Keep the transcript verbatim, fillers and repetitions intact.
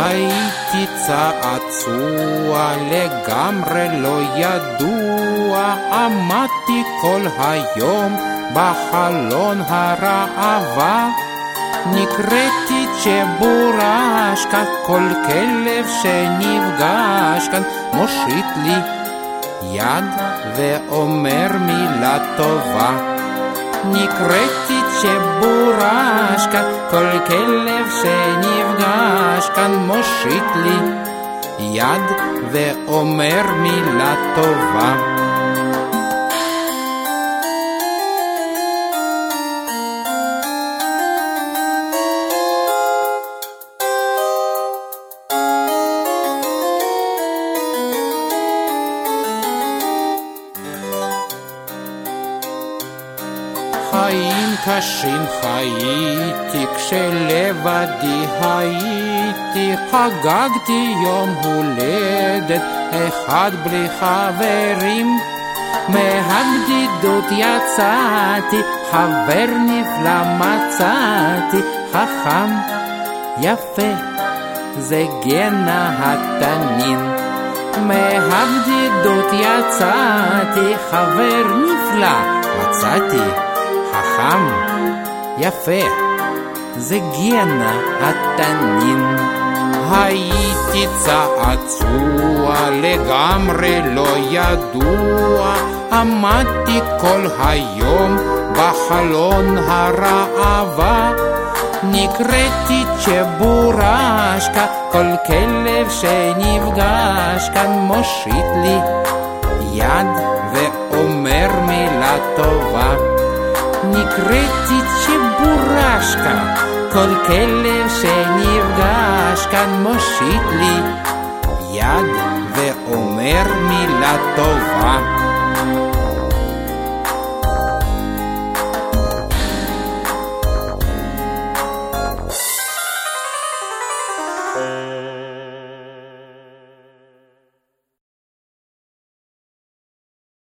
הייתי צעצוע לגמרי לא ידוע, עמדתי כל היום בחלון הראווה, נקראתי צ'בורשקה, כל כלב שנפגש כאן מושיט לי יד ואומר מילה טובה. נקראתי צ'בורשקה, כל כלב שנפגש כאן מושיט לי יד ואומר מילה טובה. חיים קשים חייתי, כשלבדי הייתי, חגגתי יום הולדת אחד בלי חברים, מהבדידות יצאתי, חבר נפלא מצאתי, חכם יפה זה גנה התנין. מהבדידות יצאתי, חבר נפלא מצאתי, חכם יפה זה גנה התנין. הייתי צעצוע לגמרי לא ידוע, עמדתי כל היום בחלון הראווה, נקראתי צ'בורשקה, כל כלב שנפגש כאן מושיט לי יד ואומר מילה טובה. נקראתי צ'בורשקה, כל כלב שנפגש כאן מושיט לי יד ואומר מילה טובה.